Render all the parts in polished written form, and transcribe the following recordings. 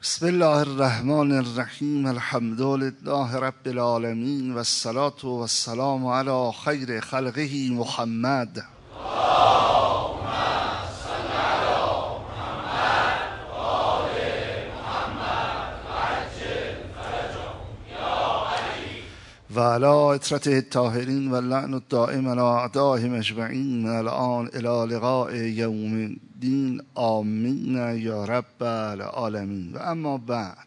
بسم الله الرحمن الرحیم. الحمد لله رب العالمین و الصلاة و السلام علی خیر خلقه محمد. و علی اطرته الطاهرین و اللعن الدائم علی اعدائهم اجمعین من الان الی لقاء یوم الدین. آمین یا رب العالمین. و اما بعد،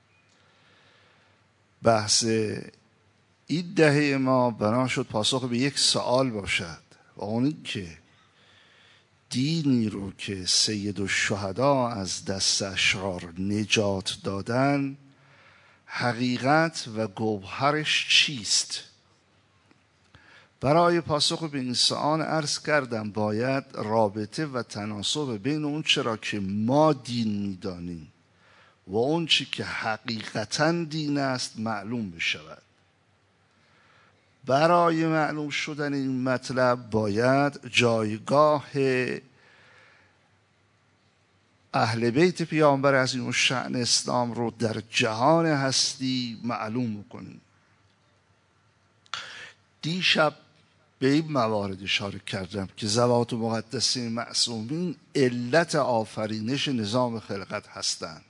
بحث این دهه ما بنا شد پاسخ به یک سوال باشد، و اون این که دینی رو که سید الشهدا از دست اشرار نجات دادن، حقیقت و گوهرش چیست؟ برای پاسخ به این سوال عرض کردم باید رابطه و تناسب بین اون چرا که ما دین می‌دانیم و اون چی که حقیقتاً دین است معلوم بشود. برای معلوم شدن این مطلب باید جایگاه اهل بیت پیامبر عظیم الشأن اسلام رو در جهان هستی معلوم کنیم. دیشب به این موارد اشاره کردم که ذوات مقدسه معصومین علت آفرینش نظام خلقت هستند.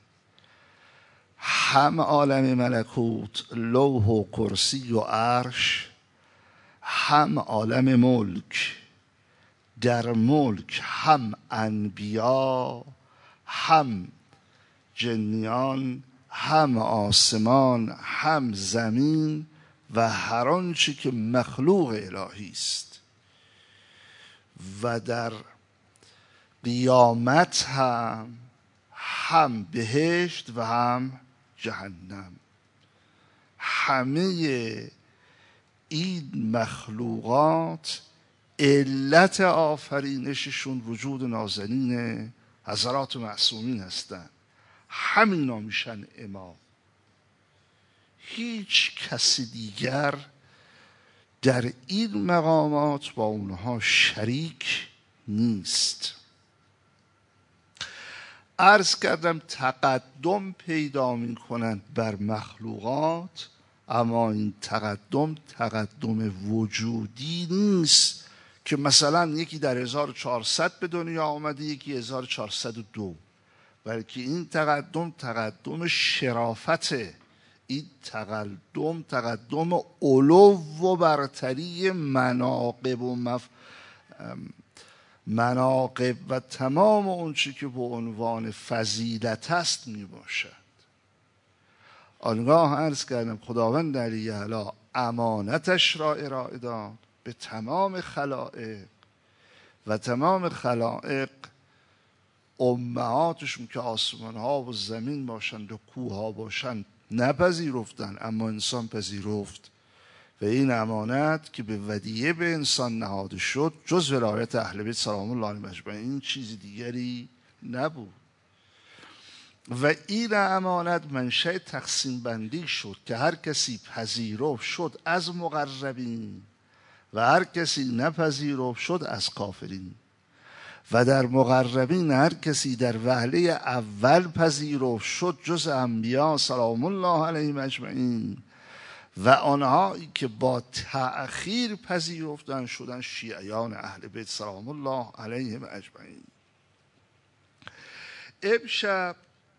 هم عالم ملکوت، لوح و کرسی و عرش، هم عالم ملک. در ملک هم انبیا، هم جنیان، هم آسمان، هم زمین و هر آنچه که مخلوق الهی است. و در قیامت هم بهشت و هم جهنم. همه این مخلوقات علت آفرینششون وجود نازنین حضرات معصومین هستند. همینا میشن امام. هیچ کسی دیگر در این مقامات با اونها شریک نیست. عرض کردم تقدم پیدا می کنند بر مخلوقات، اما این تقدم وجودی نیست که مثلا یکی در 1400 به دنیا آمده، یکی 1402، بلکه این تقدم شرافته. این تقدم علو و برتری مناقب و تمام اون چی که به عنوان فضیلت است می باشد. آنگاه عرض کردم خداوند علی اعلی امانتش را ارائه داد به تمام خلائق و تمام خلائق امهاتشون که آسمان ها و زمین باشند و کوه ها باشند نپذیرفتند، اما انسان پذیرفت. و این امانت که به ودیعه به انسان نهاده شد جز ولایت اهل بیت سلام الله علیهم اجمعین چیز دیگری نبود. و این امانت منشأ تقسیم بندی شد که هر کسی پذیرفت شد از مقربین و هر کسی نپذیرفت شد از کافرین. و در مقربین هر کسی در وهله اول پذیرفت شد جز انبیا سلام الله علیهم اجمعین، و آنهایی که با تأخیر پذیرفتن شدن شیعیان اهل بیت سلام الله علیهم اجمعین. امشب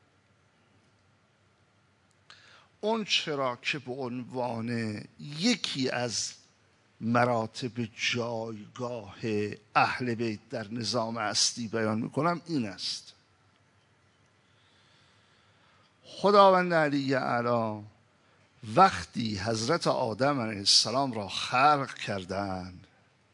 اون چرا که به عنوان یکی از مراتب جایگاه اهل بیت در نظام هستی بیان میکنم این است: خداوند علی اعلی وقتی حضرت آدم علیه السلام را خلق کردند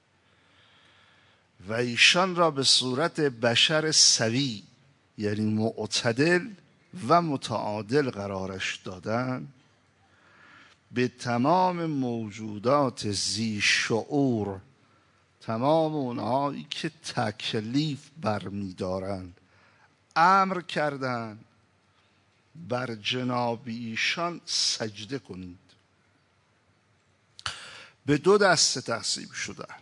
و ایشان را به صورت بشر سوی یعنی معتدل و متعادل قرارش دادند، به تمام موجودات ذی شعور، تمام اونهایی که تکلیف برمی‌دارند، امر کردند بر جناب ایشان سجده کنید. به دو دسته تقسیم شدند.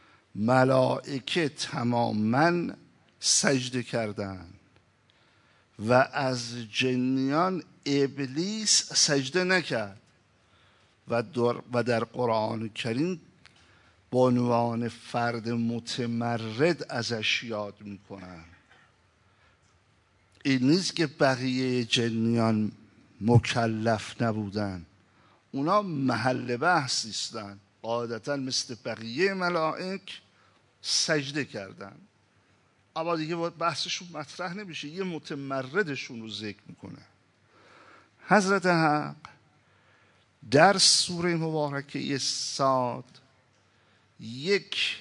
ملائکه تماما سجده کردند و از جنیان ابلیس سجده نکرد و در قرآن کریم به عنوان فرد متمرد ازش یاد میکنن. این نیست که بقیه جنیان مکلف نبودن، اونا محل بحث نیستن، قاعدتا مثل بقیه ملائک سجده کردن، اما دیگه باید بحثشون مطرح نمیشه، یه متمردشون رو ذکر میکنه. حضرت حق در سوره مبارکه صاد یک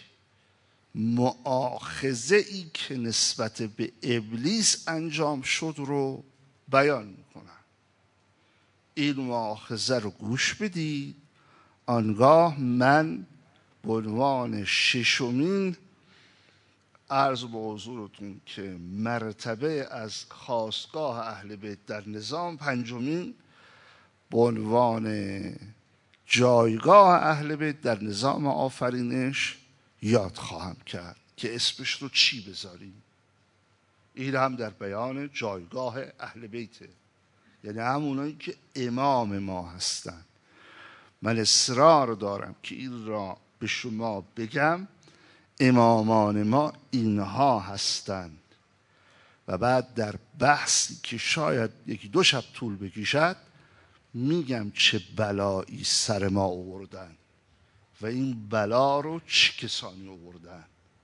مؤاخذه ای که نسبت به ابلیس انجام شد رو بیان میکنن. این مؤاخذه رو گوش بدید، آنگاه من به عنوان ششمین عرض به حضورتون که مرتبه از خاستگاه اهل بیت در نظام، پنجمین به عنوان جایگاه اهل بیت در نظام آفرینش یاد خواهم کرد که اسمش رو چی بذاریم. این هم در بیان جایگاه اهل بیته، یعنی همونایی که امام ما هستن. من اصرار دارم که این را به شما بگم، امامان ما اینها هستند و بعد در بحثی که شاید یکی دو شب طول بکشد میگم چه بلایی سر ما آوردن و این بلا رو چه کسانی آوردن.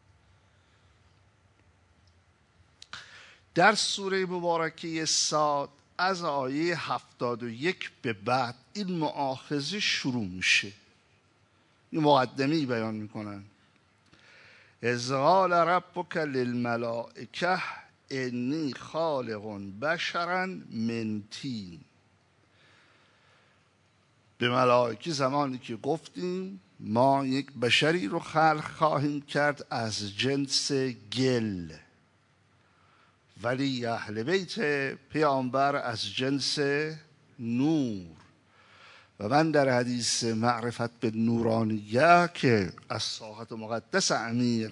در سوره مبارکه صاد از آیه 71 به بعد این مؤاخذه شروع میشه. این مقدمه‌ای بیان میکنن: اذ قال ربک للملائکه انی خالق بشرا من طین. به ملائکه زمانی که گفتیم ما یک بشری رو خلق خواهیم کرد از جنس گل، ولی اهل بیت پیامبر از جنس نور. و من در حدیث معرفت به نورانیه که از ساحت مقدس امیر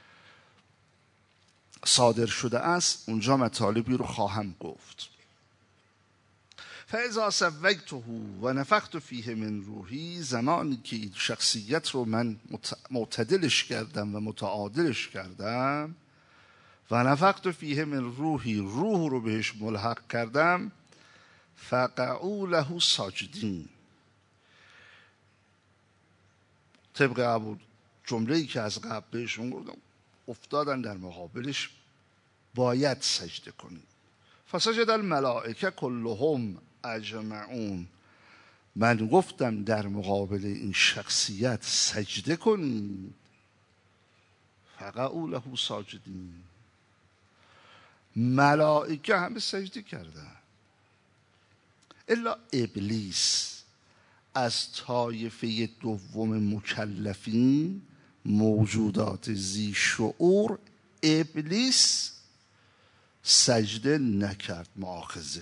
صادر شده است اونجا مطالبی رو خواهم گفت. فاذا سویته و نفخت فیه من روحی، زمانی که این شخصیت رو من معتدلش کردم و متعادلش کردم، و نفخت فیه من روحی، روح رو بهش ملحق کردم، فقعوا له ساجدین. طبق همون جمله‌ای که از قبل بهشون گفتم افتادن در مقابلش باید سجده کنید. فسجد الملائکه کلهم اجمعون. من گفتم در مقابل این شخصیت سجده کنید، فقعوا له ساجدین. ملائکه همه سجده کردن الا ابلیس از طایفه دوم مکلفین، موجودات ذی شعور، ابلیس سجده نکرد. مؤاخذه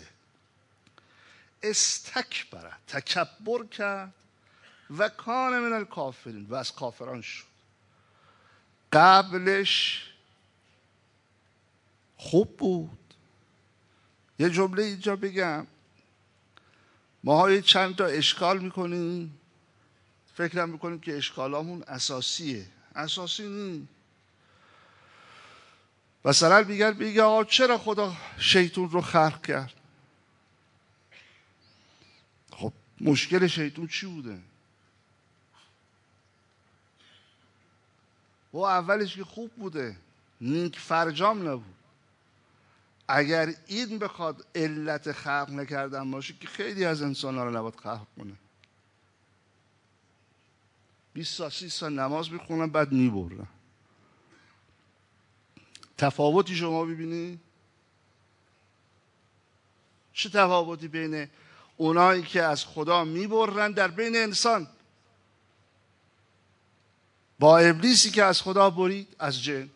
استکبر، تکبر کرد، و کان من الکافرین، و از کافران شد. قبلش خوب بود. یه جمله اینجا بگم، ما چند تا اشکال میکنیم، فکرم میکنیم که اشکالامون اساسیه. اساسی نیست. مثلا میگه آقا چرا خدا شیطون رو خلق کرد؟ خب مشکل شیطون چی بوده؟ و اولش که خوب بوده، نیک فرجام نبود. اگر این بخواد علت خلق نکردن باشه که خیلی از انسان ها رو نباید خلق کنه. 20 سال 30 سال نماز میخونن بعد میبرن. تفاوتی شما ببینید؟ چه تفاوتی بین اونایی که از خدا میبرن در بین انسان با ابلیسی که از خدا برید از جن؟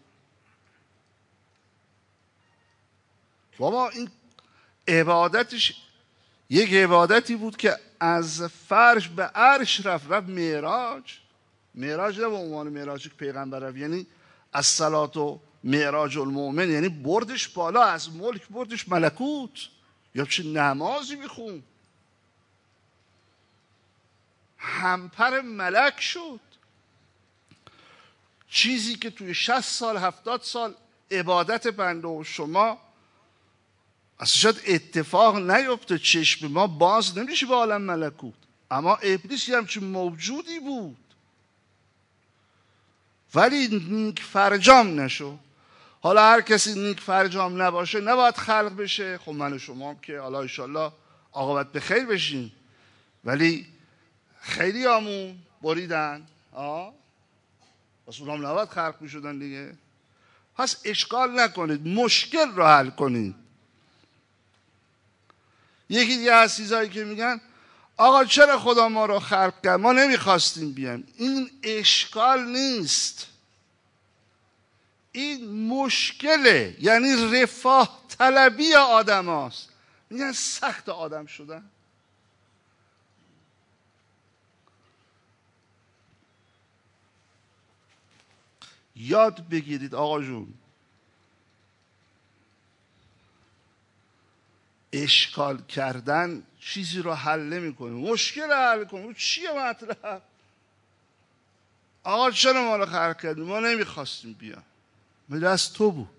بابا این عبادتش یک عبادتی بود که از فرش به عرش رفت معراج نه به عنوان معراج که پیغمبر رفت، یعنی از صلات و معراج المؤمن یعنی بردش بالا، از ملک بردش ملکوت. یا چه نمازی میخون، همپر ملک شد. چیزی که توی 60 سال 70 سال عبادت بنده و شما اصلا شاید اتفاق نیفته، چشم ما باز نمیشه به عالم ملکوت، اما ابلیس یه همچین موجودی بود ولی نیک فرجام نشد. حالا هر کسی نیک فرجام نباشه نباید خلق بشه. خب من و شما هم که حالا انشالله عاقبت به خیر بشین، ولی خیلی همون بریدن پس اونام نباید خلق میشدن دیگه. پس اشکال نکنید، مشکل رو حل کنید. یکی دیگه از چیزایی که میگن آقا چرا خدا ما رو خلق کرد، ما نمیخواستیم بیایم. این اشکال نیست، این مشکله، یعنی رفاه طلبی آدم هاست. میگن سخت آدم شدن. یاد بگیرید آقا جون، اشکال کردن چیزی رو حل نمی‌کنه، مشکل حل کنه. چیه مطلب؟ آقا چرا ما رو خلق کردیم، ما نمیخواستیم بیام، به دست تو بود.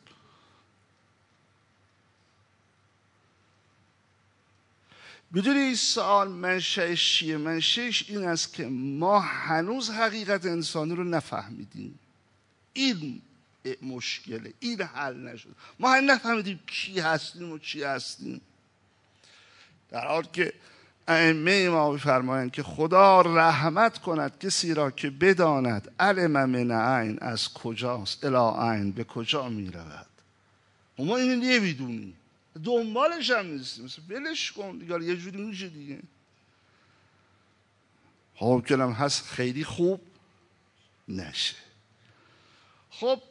بدون این سوال منشأش چیه؟ منشأش این است که ما هنوز حقیقت انسانی رو نفهمیدیم. این مشکله، این حل نشد. ما هنوز نفهمیدیم کی هستیم و چی هستیم، در حالی که ائمه ما می‌فرمایند که خدا رحمت کند کسی را که بداند علم من عین از کجاست الی عین به کجا میرود. ما اینو نمیدونیم، دنبالش هم نیستیم، مثلا ولش کن دیگه، یه جوری میشه دیگه. ممکنم هست خیلی خوب نشه. خب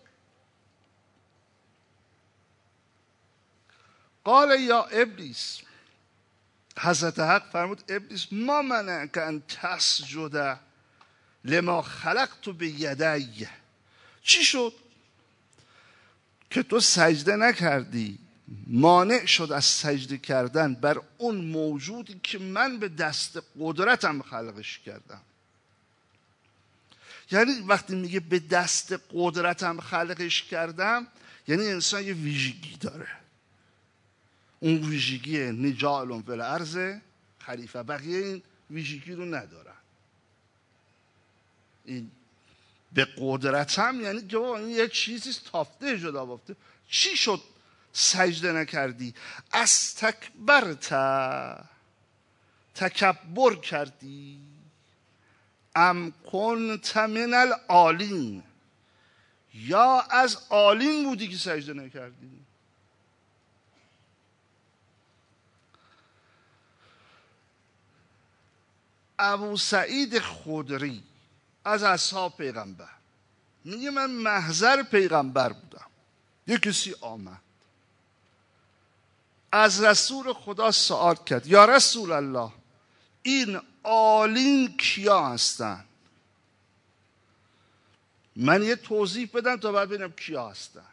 قال یا ابلیس، حضرت حق فرمود ابلیس ما منعک ان تسجد لما خلقت بیدی، چی شد که تو سجده نکردی، مانع شد از سجده کردن بر اون موجودی که من به دست قدرتم خلقش کردم. یعنی وقتی میگه به دست قدرتم خلقش کردم، یعنی انسان یه ویژگی داره، اون ویژگی نجال فی الارض خلیفه، بقیه این ویژگی رو ندارن. این به قدرتم یعنی که این یه چیزی تافته جدا بافته. چی شد سجده نکردی؟ از تکبر کردی، ام کنت من العالین، یا از عالین بودی که سجده نکردی؟ ابو سعید خدری از اصحاب پیغمبر میگه من محضر پیغمبر بودم. یه کسی آمد از رسول خدا سوال کرد یا رسول الله این عالین کیا هستن؟ من یه توضیح بدم تا بعد ببینم کیا هستن.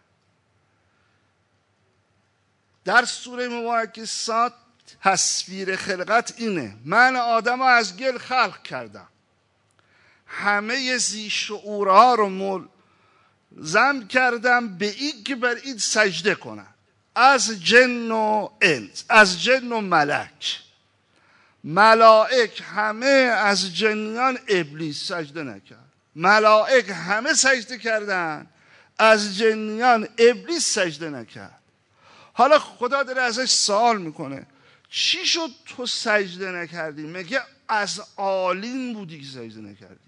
در سوره مبارکه صاد تصویر خلقت اینه: من آدم از گل خلق کردم، همه زی شعورها رو ملزم کردم به این که بر این سجده کنن، از جن و انس، از جن و ملک. ملائک همه از جنیان ابلیس سجده نکرد، ملائک همه سجده کردن، از جنیان ابلیس سجده نکرد. حالا خدا داره ازش سوال میکنه چی شد تو سجده نکردی؟ میگه از عالین بودی که سجده نکردی.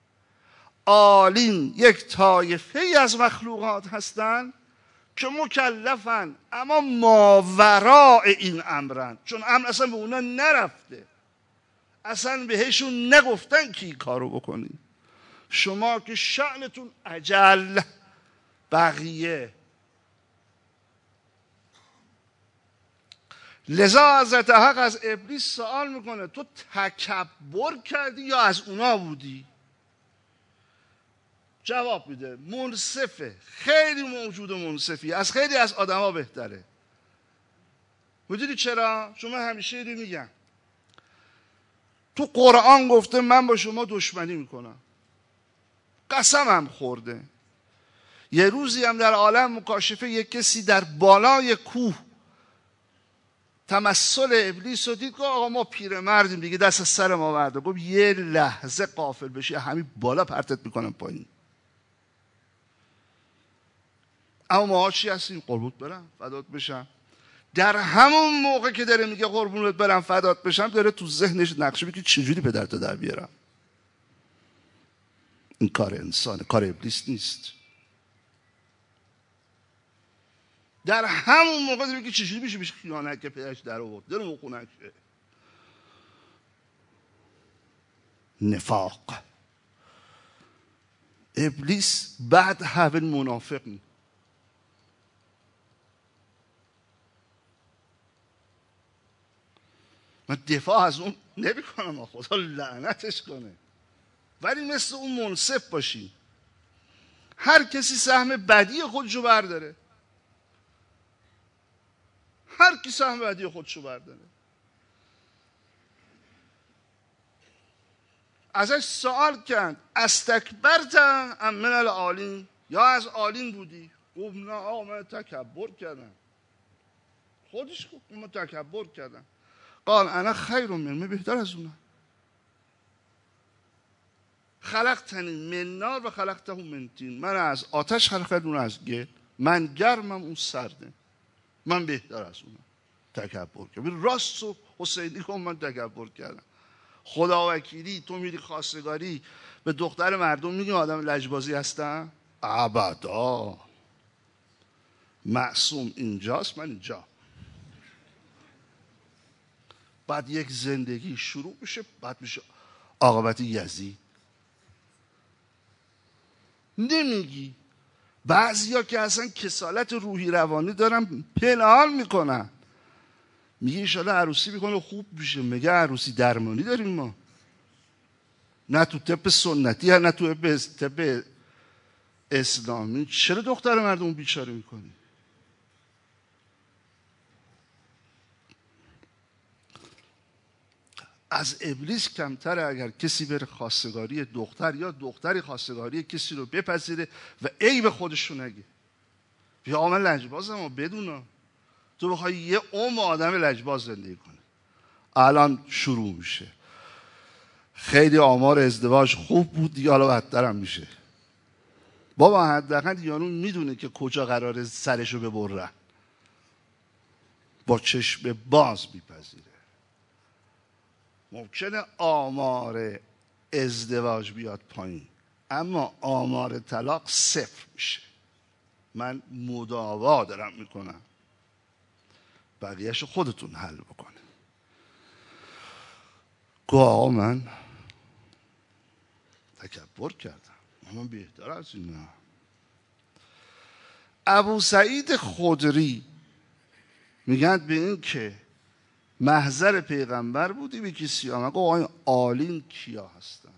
عالین یک طایفه از مخلوقات هستن که مکلفن، اما ماوراء این امرن، چون امر اصلا به اونا نرفته، اصلا بهشون نگفتن که این کارو بکنی. شما که شأنتون عجل، بقیه. لذا حضرت حق از ابلیس سوال میکنه تو تکبر کردی یا از اونا بودی؟ جواب میده، منصفه، خیلی موجود منصفی، از خیلی از آدما بهتره. میدونی چرا؟ چون من همیشه اینو میگم، تو قرآن گفته من با شما دشمنی میکنم، قسمم خورده. یه روزی هم در عالم مکاشفه یک کسی در بالای کوه تمثل ابلیس رو دید، گفت آقا ما پیرمردیم دیگه، دست از سر ما ورده. گفت یه لحظه غافل بشی همین بالا پرتت میکنم پایین. اما ما چی هستیم؟ قربونت برم، فدات بشم. در همون موقع که داره میگه قربونت برم فدات بشم، داره تو ذهنش نقشه میکنه چجوری پدرتو در بیارم. این کار انسانه، کار ابلیس نیست. در همون موقع داره میگه چجوری میشه خیانت که پدرش در آورد، داره مخونک نفاق. ابلیس بعد همه منافق می. من دفاع از اون نمی کنم، خدا لعنتش کنه، ولی مثل اون منصف باشی. هر کسی سهم بدی خودشو برداره، هر کی سهم بدی خودشو برداره. ازش سوال کرد استکبرت ام من العالین، یا از عالین بودی؟ گفت نه آقا من تکبر کردم. خودش گفت من تکبر کردم. قال انا خیر من بهتر از اونم. خلقتنی من نار و خلقته من طین، من از آتش خلق کردم، اون از گل، من گرمم اون سرده، من بهتر از اونم. تکبر کردم. راست و حسینی کن من تکبر کردم. خدا وکیلی تو میری خواستگاری به دختر مردم میگی آدم لجبازی هستن؟ ابدا. معصوم اینجاست، من اینجا. بعد یک زندگی شروع میشه، بعد میشه عاقبت یزید. نمیگی. بعضیا که اصلا کسالت روحی روانی دارن پنهان میکنن. میگه انشالله عروسی میکنه خوب میشه. میگه عروسی درمانی داریم ما، نه تو طب سنتی نه تو طب اسلامی. چرا دختر مردم بیچاره میکنی؟ از ابلیس کمتره اگر کسی بره خواستگاری دختر یا دختری خواستگاری کسی رو بپذیره و عیب خودش رو نگه. بیا من لجبازم و بدون تو بخوای یه آدم لجباز زندگی کنی. الان شروع میشه. خیلی آمار ازدواج خوب بود دیگه، حالا بدتر هم میشه. بابا حداقل یارو میدونه که کجا قراره سرشو ببره، با چشم باز میپذیره. ممکنه آمار ازدواج بیاد پایین، اما آمار طلاق صفر میشه. من مداوا دارم میکنم، بقیهشو خودتون حل بکنه. گوه من تکبر کردم، من بهتر از اینا. ابو سعید خدری میگن به این که محضر پیغمبر بودی به کسی آمد گفت آقای عالین کیا هستن؟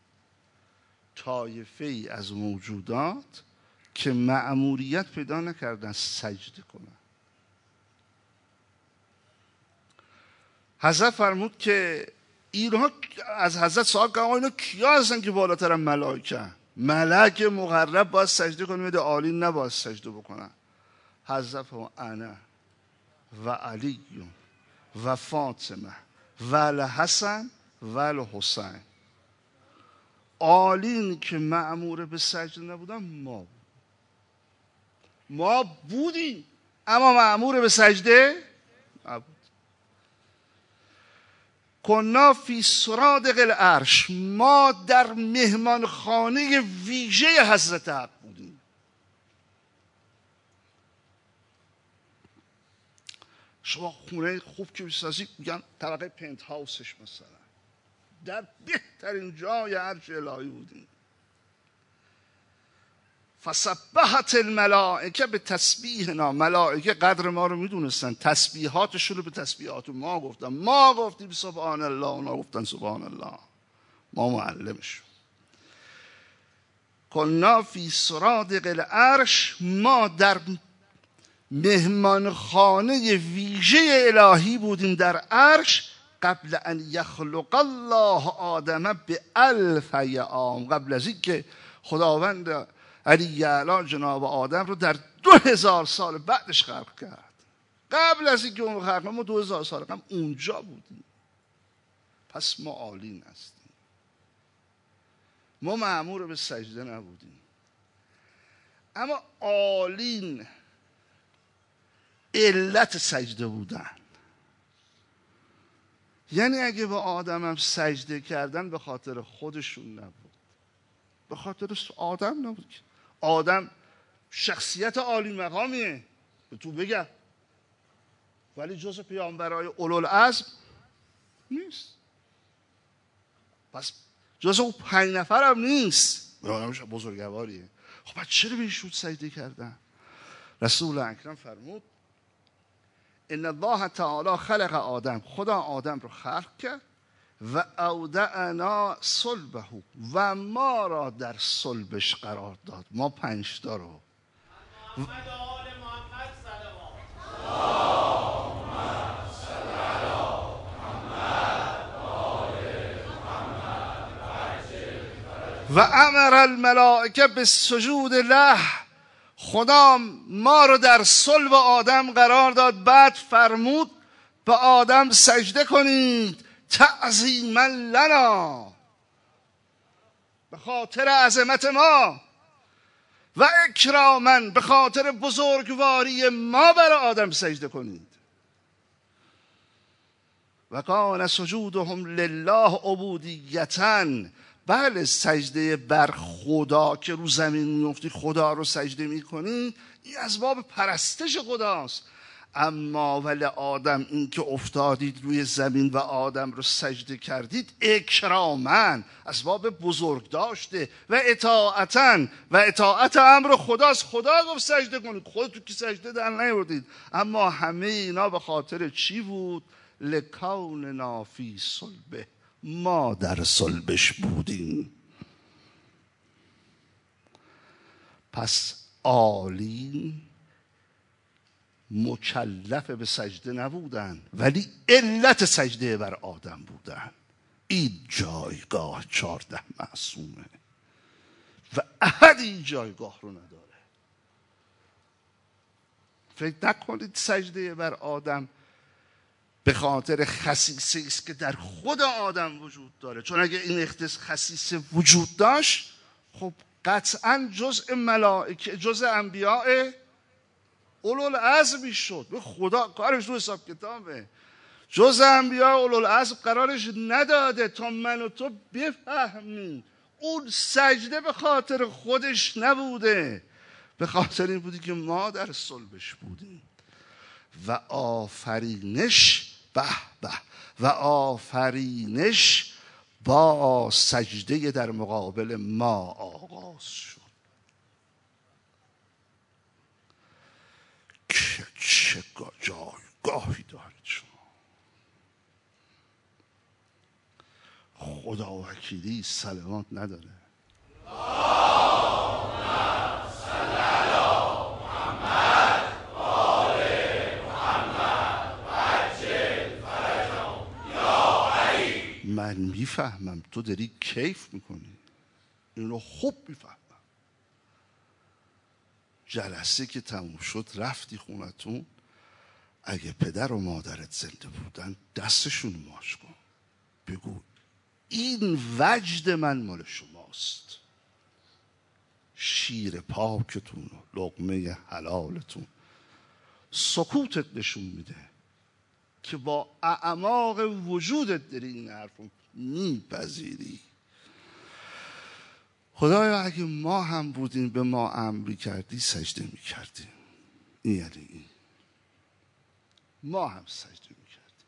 طایفه ای از موجودات که مأموریت پیدا نکردن سجده کنن. حضرت فرمود که اینها از حضرت سوال کردن آقا اینا کیا هستن که بالاتر ملائکه؟ ملک مقرب باید سجده کنه، میده عالین نباید سجده بکنن. حضرت فرمود انا و علی و فاطمه و الحسن و الحسین. عالین که مأمور به سجده نبودن ما بودیم، اما مأمور به سجده نبود. کنا فی سرادق العرش، ما در مهمانخانه ویژه حضرت حق بودیم. شما خونه خوب که بسازی میگن طبقه پنت هاوسش مثلا، در بهترین جای عرش الهی بودیم. فسبحت الملائکه به تسبیحنا، ملائکه قدر ما رو میدونستن، تسبیحاتشون رو به تسبیحات ما گفتن. ما گفتیم سبحان الله، اونا گفتن سبحان الله. ما معلمشون. کنا فی سرادق العرش، ما در مهمانخانه ویژه الهی بودیم در عرش، قبل ان یخلق الله آدم ب1000 عام، قبل از اینکه خداوند علی اعلی جناب آدم رو در 2000 سال بعدش خلق کرد. قبل از اینکه اون خلق ما 2000 سال قبل اونجا بودیم. پس ما عالین هستیم، ما مأمور به سجده نبودیم. اما عالین علت سجده بودن، یعنی اگه به آدم هم سجده کردن به خاطر خودشون نبود، به خاطر آدم نبود. آدم شخصیت عالی مقامیه به تو بگم، ولی جز پیامبرای اولوالعزم نیست. پس جز اون 5 نفر هم نیست، بزرگواریه. خب چرا به ایشون سجده کردن؟ رسول اکرم فرمود ان الله تعالی خلق آدم، خدا آدم رو خلق کرد و اودعنا صلبه، و ما را در صلبش قرار داد، ما 5 تا رو. و امر الملائکه بالسجود له، خدا ما رو در صلب آدم قرار داد، بعد فرمود به آدم سجده کنید تعظیما لنا، به خاطر عظمت ما، و اکراما، به خاطر بزرگواری ما برای آدم سجده کنید. و کان سجودهم لله عبودیتا، بله سجده بر خدا که رو زمین میفتی خدا رو سجده میکنی، این از باب پرستش خداست. اما ولی آدم این که افتادید روی زمین و آدم رو سجده کردید اکرامن، از باب بزرگ داشته، و اطاعتن، و اطاعت امر خداست. خدا گفت سجده کنید، خودتون که سجده در نیاوردید. اما همه اینا به خاطر چی بود؟ لکوننا فی صلبه، ما در صلبش بودیم. پس عالین مکلف به سجده نبودن، ولی علت سجده بر آدم بودن. این جایگاه 14 معصومه و احد این جایگاه رو نداره. فکر نکنید سجده بر آدم به خاطر خصیصه است که در خود آدم وجود داره، چون اگه این خصیصه وجود داشت خب قطعا جزء ملائکه، جزء انبیاء اولوالعزم شد. به خدا کارش رو حساب کتابه. جزء انبیاء اولوالعزم قرارش نداده تا من و تو بفهمیم اون سجده به خاطر خودش نبوده، به خاطر این بودی که ما در صلبش بودیم. و آفرینش به به، و آفرینش با سجده در مقابل ما آغاز شد. که چه جایگاهی دارید شما. خدا وکیلی سلامات نداره. من میفهمم تو داری کیف میکنی، اینو خوب میفهمم. جلسه که تموم شد رفتی خونتون، اگه پدر و مادرت زنده بودن دستشون ماچ کن، بگو این وجد من مال شماست، شیر پاکتون و لقمه حلالتون. سکوتت نشون میده که با اعماق وجودت داری این حرف رو میپذیری. خدایا اگه ما هم بودیم به ما امر کردی سجده میکردیم. این یعنی این ما هم سجده میکردیم.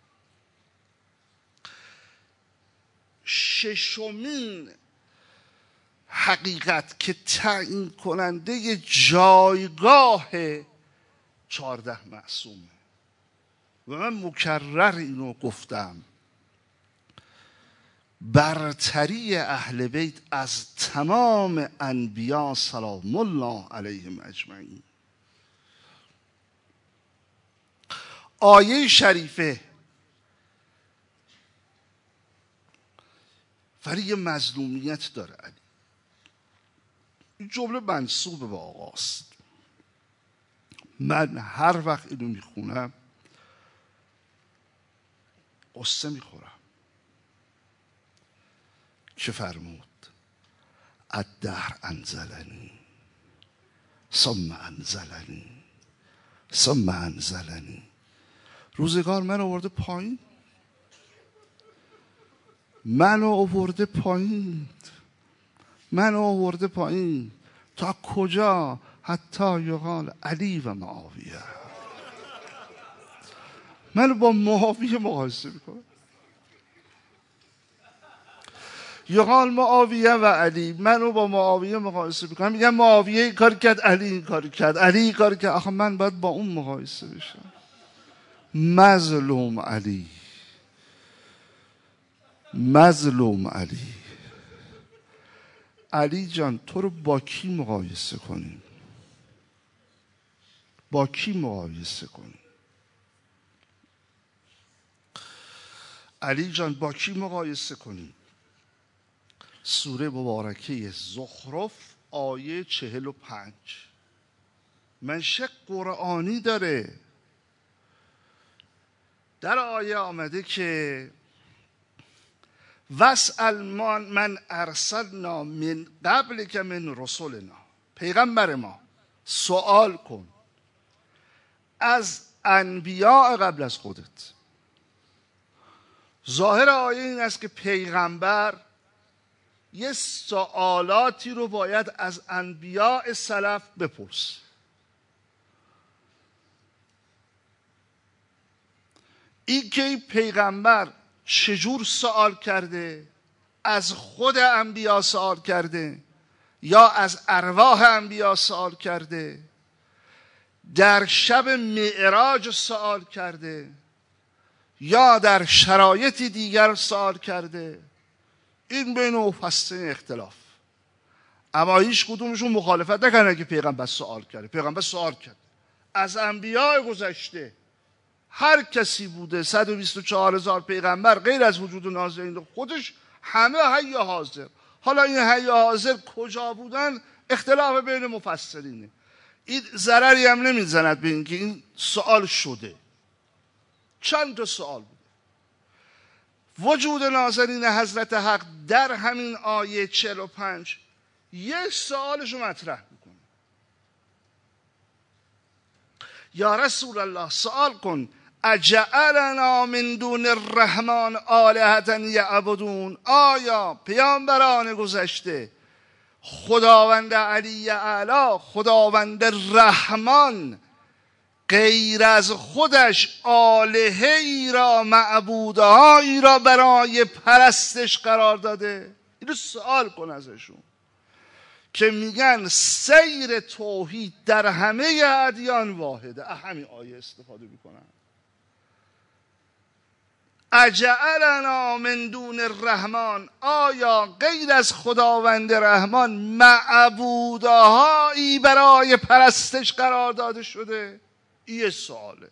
ششمین حقیقت که تعیین کننده جایگاه 14 معصومه و من مکرر اینو گفتم، برتری اهل بیت از تمام انبیا سلام الله علیهم اجمعین. آیه شریفه ولی یه مظلومیت داره علی. این جمله منسوب به آقاست. من هر وقت اینو میخونم قصه میخورم که فرمود الدهر انزلنی ثم انزلنی ثم انزلنی. روزگار من آورده پایین، منو آورده پایین، منو آورده پایین. تا کجا؟ حتی یقال علی و معاویه. منو با معاویه مقایسه میکنه. یقال معاویه و علی، منو با معاویه مقایسه میکنم. میگم معاویه این کار کرد، علی این کار کرد، علی این کار کرد. آخه من باید با اون مقایسه بشم. مظلوم علی، مظلوم علی. علی جان تو رو با کی مقایسه کنیم؟ با کی مقایسه کنیم؟ علی جان با کی مقایسه کنیم؟ سوره مبارکه زخرف آیه 45 منشأ قرآنی داره. در آیه آمده که واسأل من ارسلنا من قبل که من رسولنا، پیغمبر ما سوال کن از انبیاء قبل از خودت. ظاهر آیه این است که پیغمبر یه سوالاتی رو باید از انبیاء سلف بپرس. این که این پیغمبر چجور سوال کرده، از خود انبیا سوال کرده یا از ارواح انبیا سوال کرده، در شب معراج سوال کرده یا در شرایط دیگر سوال کرده، این بین مفسرین اختلاف. اما هیچ کدومشون مخالفت نکردن که پیغمبر سوال کرده. پیغمبر سوال کرد از انبیاء گذشته، هر کسی بوده، 124,000 پیغمبر غیر از وجود نازنین خودش، همه حی حاضر. حالا این حی حاضر کجا بودن اختلاف بین مفسرینه. این ضرری هم نمیزند به اینکه این سوال شده. چند تا سوال بوده. وجود نازنین حضرت حق در همین آیه 45 یک سوالش رو مطرح میکنه. یا رسول الله سوال کن اجعلنا من دون الرحمن آلهة یعبدون. آیا پیامبران گذشته خداوند علی اعلی، خداوند رحمان، غیر از خودش آلهه ای را، معبودهایی را برای پرستش قرار داده؟ اینو سوال کن ازشون که میگن سیر توحید در همه ادیان واحده. همین آیه استفاده میکنن. اجعلنا من دون الرحمن، آیا غیر از خداوند رحمان معبودهایی برای پرستش قرار داده شده؟ این سواله.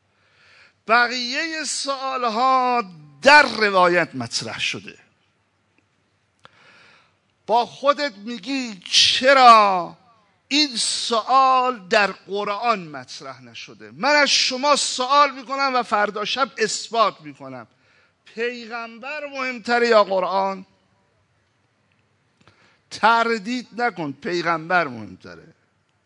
بقیه سوالها در روایت مطرح شده. با خودت میگی چرا این سوال در قرآن مطرح نشده؟ من از شما سوال میکنم و فردا شب اثبات میکنم. پیغمبر مهمتره یا قرآن؟ تردید نکن، پیغمبر مهمتره.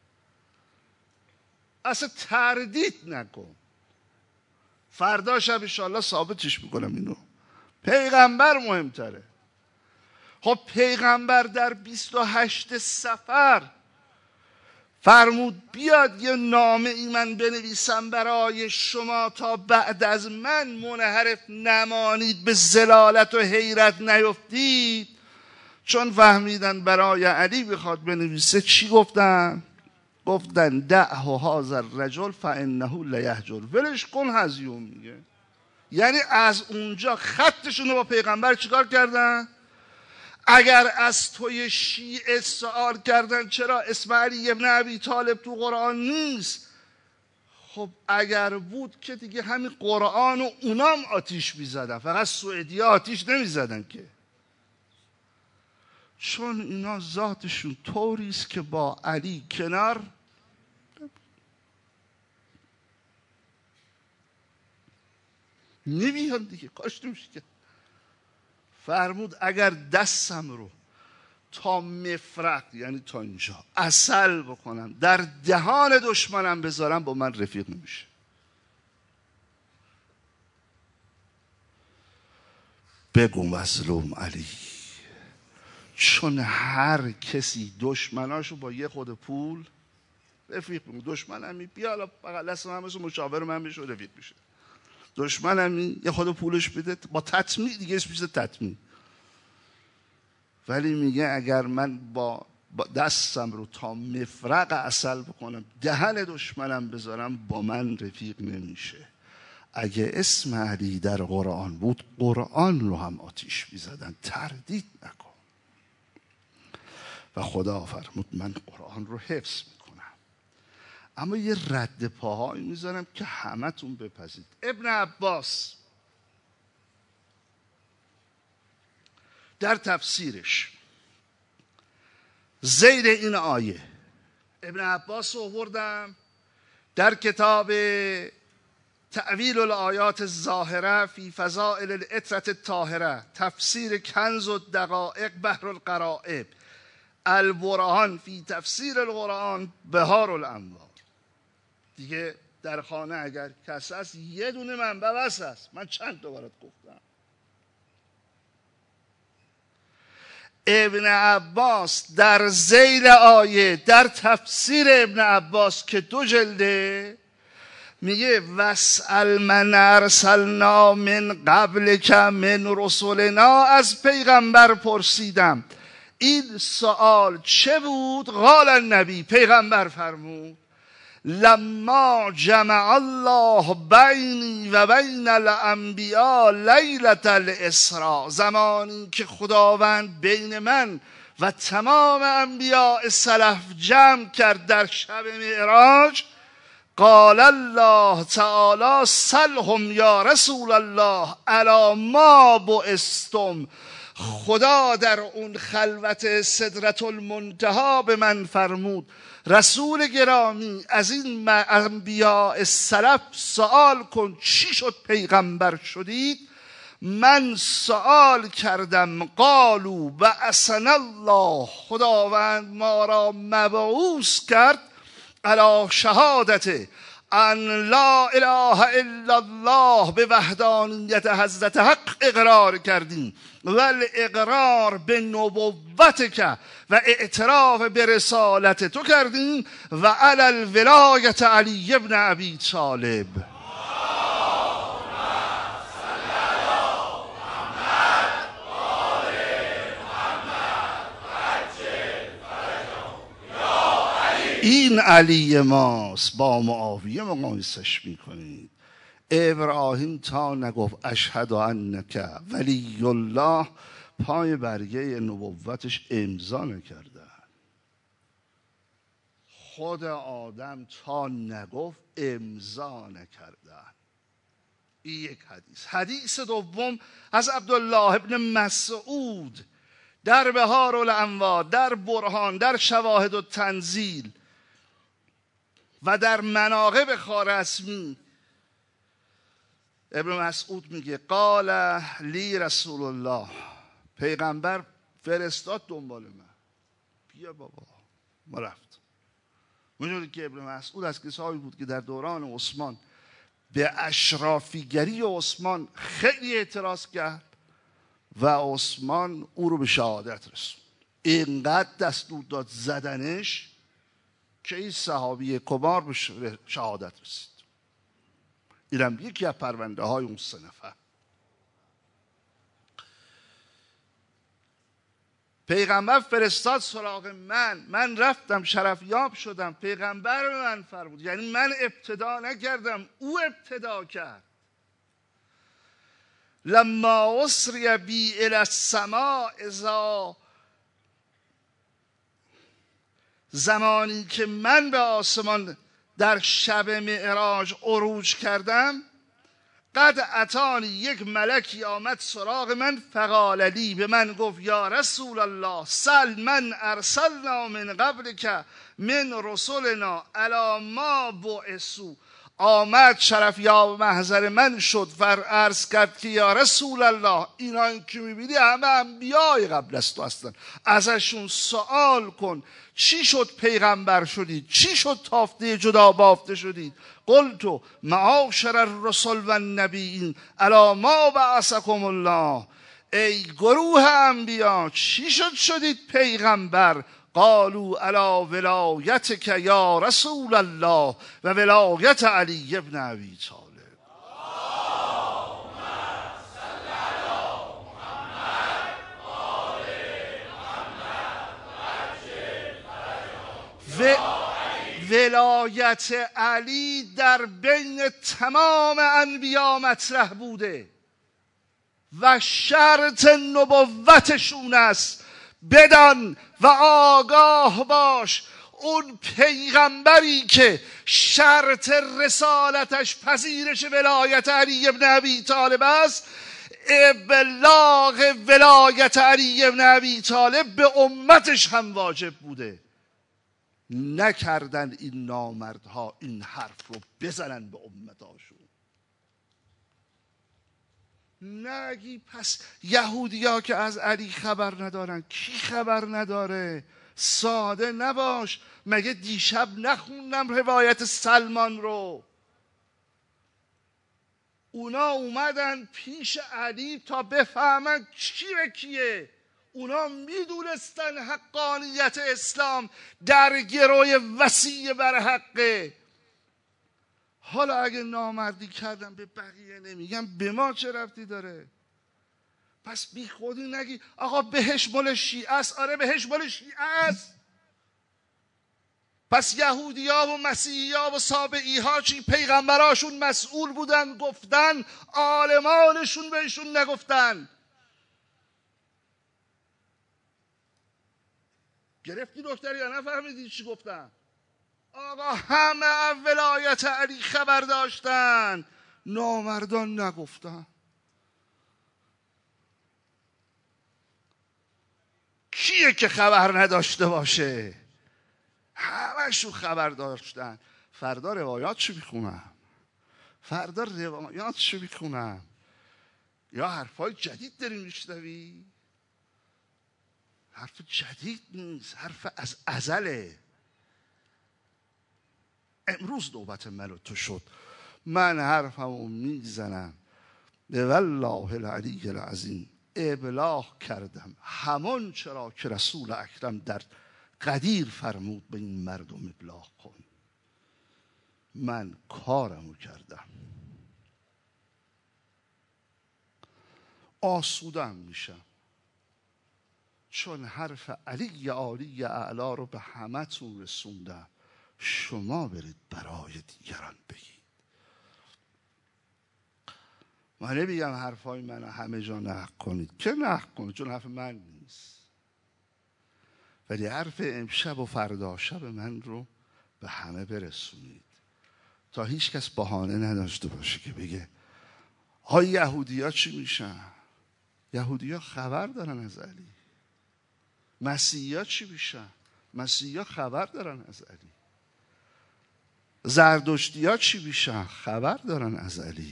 اصلا تردید نکن. فردا شب انشاءالله ثابتش میکنم اینو. پیغمبر مهمتره. خب پیغمبر در 28 صفر فرمود بیاد یه نامه ای من بنویسم برای شما تا بعد از من منحرف نمانید، به ضلالت و حیرت نیفتید. چون فهمیدن برای علی بخواد بنویسه، چی گفتن؟ گفتن دعه هذا الرجل فانه لیهجر. ولش کن، هزیون میگه یعنی از اونجا خطشون رو با پیغمبر چیکار کردن؟ اگر از توی شیعه سوال کردن چرا اسم علی ابن ابی طالب تو قرآن نیست، خب اگر بود که دیگه همین قرآن و اونام آتیش میزدن، فقط سعودی آتیش نمیزدن که. چون اینا ذاتشون طوری است که با علی کنار نمیان دیگه، کاش نمیشه که. فرمود اگر دستم رو تا مفرق، یعنی تا اینجا عسل بکنم در دهان دشمنم بذارم، با من رفیق نمیشه. بگو مظلوم علی، چون هر کسی دشمناشو با یه خود پول رفیق میکنه. دشمنمی بیا فقط لسه من بشه مشاور من بشه رفیق میشه. دشمنمی یه خود پولش بده با تطمیع دیگه اسمش تطمیع. ولی میگه اگر من با دستم رو تا مفرق عسل بکنم دهن دشمنم بذارم، با من رفیق نمیشه. اگه اسم علی در قرآن بود قرآن رو هم آتیش میزدن، تردید نکن. و خدا فرمود من قرآن رو حفظ میکنم، اما یه رد پاهایی میذارم که همتون بپذید. ابن عباس در تفسیرش زیر این آیه، ابن عباس رو آوردم در کتاب تأویل الآیات الظاهره فی فضائل العطرة الطاهره، تفسیر کنز الدقائق بحر الغرائب، البرهان فی تفسیر القرآن، بهار الانوار. دیگه در خانه اگر کس هست یه دونه منبع بس هست، من چند تا برات گفتم. ابن عباس در ذیل آیه در تفسیر ابن عباس که 2 جلده میگه واسأل من ارسلنا من قبلک من رسلنا، از پیغمبر پرسیدم این سوال چه بود؟ قال النبی، پیغمبر فرمود لما جمع الله بینی و بین الانبیاء لیلة الاسراء، زمانی که خداوند بین من و تمام انبیاء سلف جمع کرد در شب معراج، قال الله تعالی سلهم یا رسول الله علی ما بعثتم، خدا در اون خلوت سدرة المنتهی به من فرمود رسول گرامی از این انبیاء سلف سوال کن چی شد پیغمبر شدید؟ من سوال کردم قالوا بعثنا الله، خداوند ما را مبعوث کرد علی شهادت ان لا اله الا الله، به وحدانیت حضرت حق اقرار کردیم، ول اقرار به نبوتک و اعتراف به رسالت تو کردیم، و علی الولایت علی ابن ابی طالب. این علی ماست، با معاویه مقایسش میکنید. ابراهیم تا نگفت اشهد انک ولی الله، پای برگه نبوتش امضا نکردن. خود آدم تا نگفت امضا نکردن. این یک حدیث. حدیث دوم از عبدالله ابن مسعود در بهار الانوار، در برهان، در شواهد و تنزیل و در مناقب خوارزمی، ابن مسعود میگه قال لی رسول الله، پیغمبر فرستاد دنبال من، بیا بابا. ما رفت. میدونید که ابن مسعود از کسایی بود که در دوران عثمان به اشرافیگری عثمان خیلی اعتراض کرد و عثمان او رو به شهادت رسوند. اینقدر دستور داد زدنش که این صحابی کبار به شهادت رسید. اینم یکی از پرونده های اون 3 نفر. پیغمبر فرستاد سراغ من رفتم شرفیاب شدم، پیغمبر من فرمود، یعنی من ابتدا نکردم، او ابتدا کرد. لما اسری بی الی السماء اذا، زمانی که من به آسمان در شب معراج عروج کردم، قد اتانی، یک ملکی آمد سراغ من، فقال لی، به من گفت یا رسول الله سل من ارسلنا من قبلک من رسولنا الی ما بعثوا. آمد شرف یا محضر من شد و عرض کرد که یا رسول الله اینا که میبینی همه انبیای قبل از تو هستن، ازشون سوال کن چی شد پیغمبر شدید، چی شد تافته جدا بافته شدید. قلت معاشر الرسل و النبیین الی ما بعثکم الله، ای گروه انبیا چی شدید پیغمبر. قالوا علی ولایتک یا رسول الله و ولایت علی ابن ابی طالب. ولایت علی در بین تمام انبیا مطرح بوده و شرط نبوتشون است. بدان و آگاه باش اون پیغمبری که شرط رسالتش پذیرش ولایت علی ابن ابی طالب است، ابلاغ ولایت علی ابن ابی طالب به امتش هم واجب بوده. نکردن این نامردها این حرف رو بزنن به امتاشون. نگی پس یهودیا که از علی خبر ندارن، کی خبر نداره؟ ساده نباش. مگه دیشب نخوندم روایت سلمان رو؟ اونا اومدن پیش علی تا بفهمن کی به کیه. اونا میدونستن حقانیت اسلام در گروی وسیع بر حقه. حالا اگه نامردی کردم به بقیه نمیگم، به ما چه ربطی داره؟ پس بی خودی نگی آقا بهش مال شیعه است. آره بهش مال شیعه است. پس یهودی ها و مسیحی ها و سابعی ها چی پیغمبراشون مسئول بودن گفتن، عالمانشون بهشون نگفتن؟ گرفتی دکتر یا نفهمیدی چی گفتن؟ آقا همه ولایت علی خبر داشتن، نامردان نگفتن. کیه که خبر نداشته باشه؟ همشون خبر داشتن. فردا روایاتشو میخونم، فردا روایاتشو میخونم. یا حرفای جدید داری میشنوی؟ حرف جدید نیست، حرف از ازله. امروز نوبت من و تو شد. من حرفمو میزنم به والله العلی العظیم ابلاغ کردم همون چرا که رسول اکرم در قدیر فرمود به این مردم ابلاغ کن. من کارمو کردم. آسودم میشم چون حرف علی عالی اعلا رو به همه تون رسوندم. شما برید برای دیگران بگید. من نمیگم حرفای من همه جا نقل کنید، که نقل کنید چون حرف من نیست، ولی حرف امشب و فردا شب من رو به همه برسونید تا هیچ کس بهانه نداشته باشه که بگه های یهودی ها چی میشن؟ یهودی ها خبر دارن از علی. مسیحی ها چی میشن؟ مسیحی ها خبر دارن از علی. زردشتی ها چی میشن؟ خبر دارن از علی.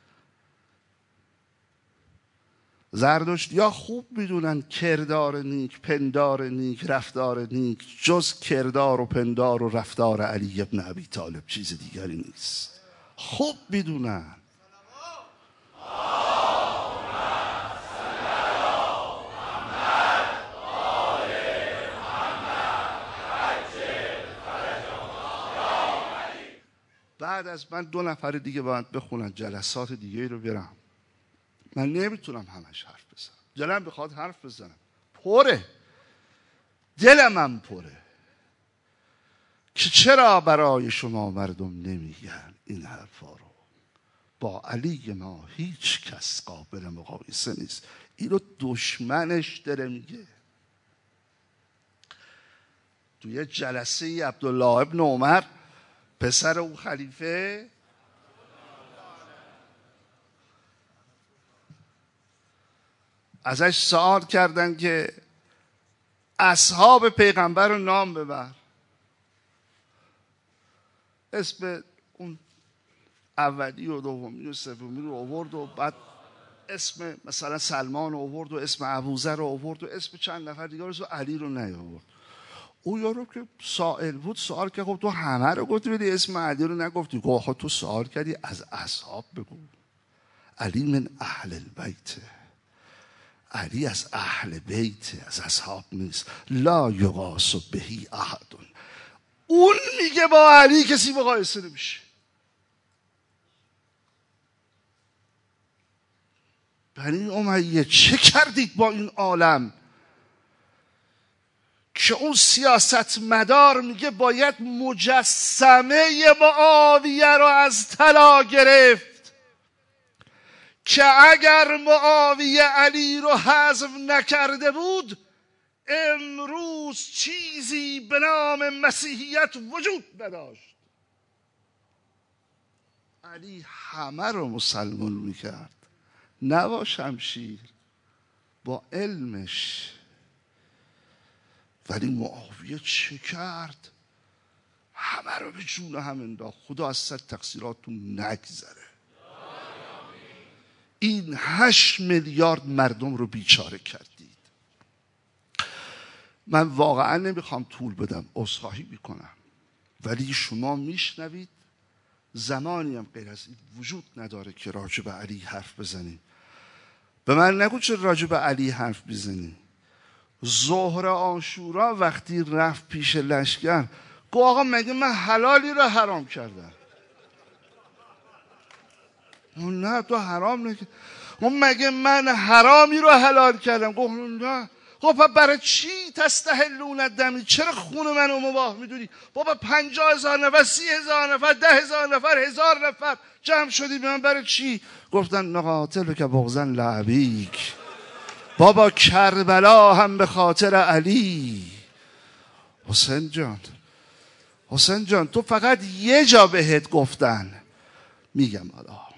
زردشتی ها خوب میدونن کردار نیک، پندار نیک، رفتار نیک جز کردار و پندار و رفتار علی ابن ابی طالب چیز دیگری نیست. خوب میدونن. بعد از من 2 نفر دیگه باید بخونن، جلسات دیگه رو برم. من نمیتونم همش حرف بزنم. دلم بخواد حرف بزنم، پره، دلم هم پره که چرا برای شما مردم نمیگن این حرفا رو. با علی ما هیچ کس قابل مقایسه نیست. این رو دشمنش داره میگه. توی جلسه عبدالله ابن عمر پسر اون خلیفه ازش سوال کردن که اصحاب پیغمبر رو نام ببر. اسم اون اولی و دومی و سومی رو آورد و بعد اسم مثلا سلمان رو آورد و اسم ابوذر رو آورد و اسم چند نفر دیگه رو علی رو نیاورد. او یارو که سائل بود سوال که خب تو همه رو گفتی ولی اسم علی رو نگفتی. گفت تو سوال کردی از اصحاب بگو. علی من اهل البیت، علی از اهل بیت، از اصحاب نیست. لا یقاس بهی احد. اون میگه با علی کسی مقایسه نمیشه. بنی امیه چه کردید با این عالم که اون سیاست مدار میگه باید مجسمه معاویه رو از طلا گرفت که اگر معاویه علی رو حذف نکرده بود امروز چیزی به نام مسیحیت وجود نداشت. علی همه رو مسلمان میکرد، نه با شمشیر، با علمش. ولی معاویه چه کرد؟ همه رو به جون هم انداخت. خدا از سر تقصیراتون نگذره. این 8 میلیارد مردم رو بیچاره کردید. من واقعا نمیخوام طول بدم، عذرخواهی میکنم، ولی شما میشنوید زمانی هم غیر از این وجود نداره که راجع به علی حرف بزنیم. به من نگو چه راجع به علی حرف بزنیم. ظهر عاشورا وقتی رفت پیش لشکر گفت آقا مگه من حلالی رو حرام کردم؟ نه تو حرام نکرد. مگه من حرامی رو حلال کردم؟ گفت نه. خب برای چی تستحلون الدم؟ چرا خون منو مباح میدونی؟ بابا 50,000 نفر، 30,000 نفر، 10,000 نفر، 1,000 نفر جمع شدی به من برای چی؟ گفتن نقاتل که بغضا لعبیک. بابا کربلا هم به خاطر علی. حسین جان تو فقط یه جا بهت گفتن، میگم حالا